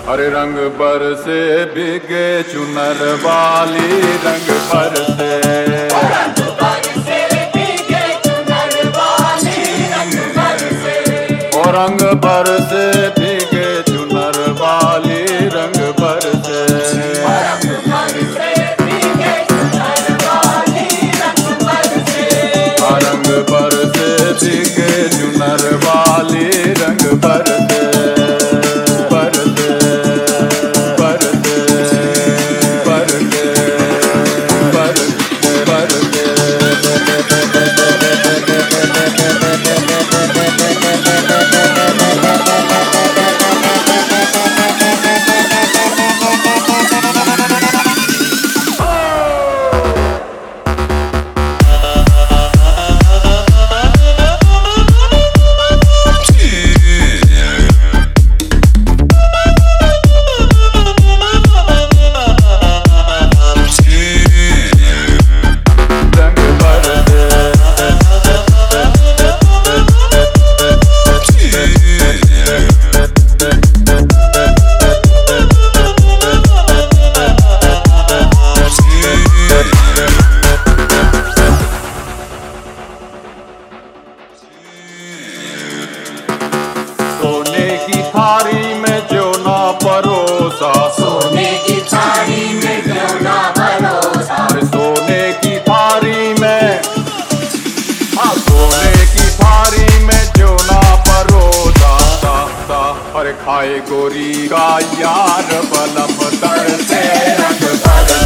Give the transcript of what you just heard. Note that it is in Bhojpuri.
अरे रंग बरसे भीगे चुनर वाली, रंग बरसे रंग बरसे भीगे चुनर वाली, रंग बरसे ओ रंग बरसे भीगे चुनर वाली, रंग बरसे रंग बरसे भीगे चुनर वाली, रंग बरसे रंग बरसे भीगे चुनर वाली, रंग बरसे बरसे बरसे बरसे बरसे सोने की थारी में जो ना परोसा, सोने की थाली में क्यों ना परोसा, अरे सोने की थारी में, हाँ सोने की थारी में जो ना परोसा, अरे खाए गोरी का यार बलम तर से रंग बरसे